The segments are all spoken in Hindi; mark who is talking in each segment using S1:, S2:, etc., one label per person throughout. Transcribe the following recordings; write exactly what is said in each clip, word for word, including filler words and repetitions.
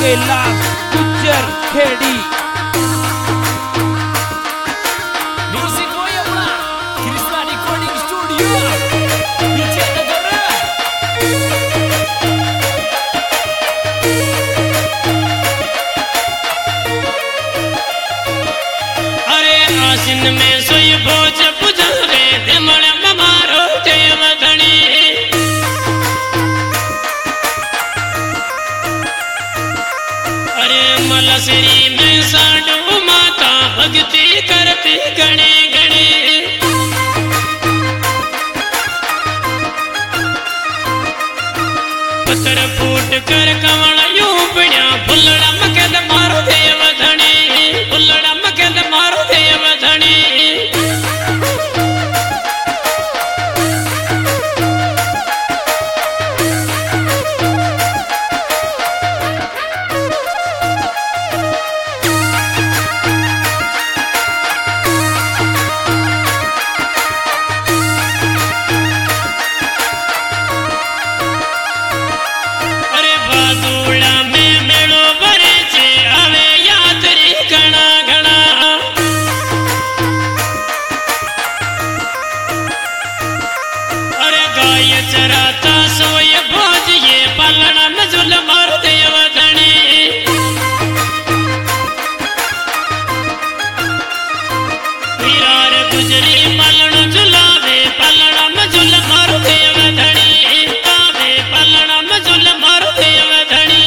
S1: कैलाश गुज्जर खेड़ी।
S2: में सोई भोज पुजारे धमण मारो देव धनी। अरे मलसरी में साडू माता भक्ति करती गणी गणी। पत्थर फूट कर कवण यूं पड़ा फुलड़ा मकद मारो देव धनी। फुलड़ा मकद मारो देव धनी। चराता सोय भोज ये पालना में झुल मार देव धनी। वीरार गुजरी पालना झुलावे पालना में झुल मार देव धनी। आवे पालना में झुल मार देव धनी।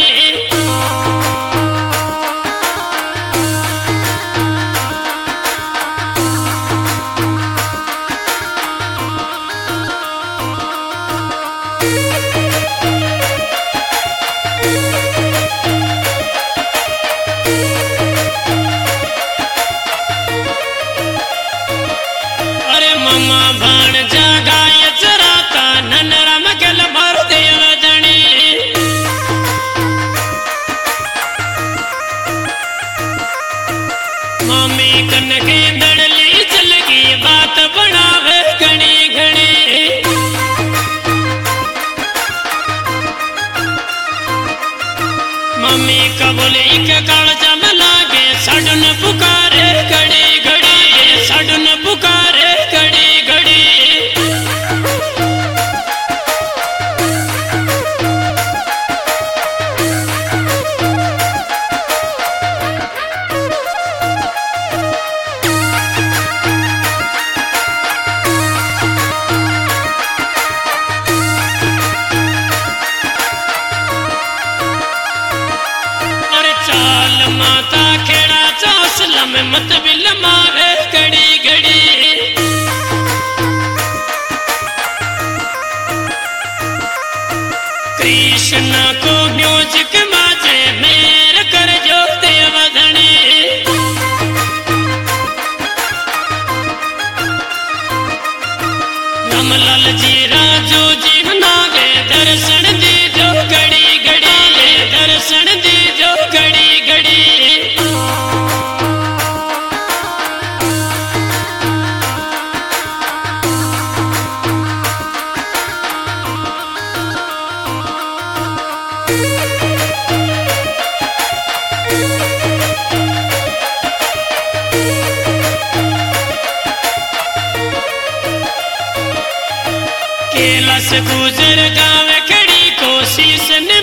S2: ममा भाण जगाय चराता ननरा मगल मार देव धनी। मामी कन के दड़ली चल गई बात बनावे घनी घनी। मम्मी का बोले एक काल जम लागे सडन पुकारे घड़ी घड़ी। सडन पुकारे घड़ी घड़ी। अरे चाल माता खेड़ा चासला में मत बिल मारे घड़ी घड़ी। कृष्ण को म्यूजिक माजे मेर कर जो देव धनी। रामलाल जी राजू जी नागे दर्शन दी जो घड़ी घड़ी। दर्शन दी जो घड़ी घड़ी। कैलाश गुजर गाँव खड़ी कोशिश ने